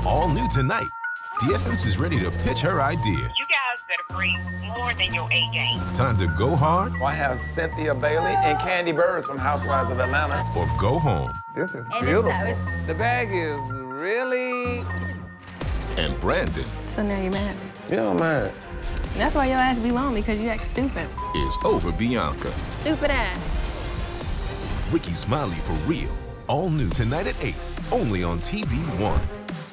All new tonight. D'Essence is ready to pitch her idea. You guys better bring more than your A game. Time to go hard I have Cynthia Bailey and Candy Burris from Housewives of Atlanta. or go home. This is And beautiful. the bag is really... And Brandon So now you're mad. Yeah, man. And that's why your ass be lonely, because you act stupid. is over Bianca. Stupid ass. Ricky Smiley for real. All new tonight at 8. Only on TV One.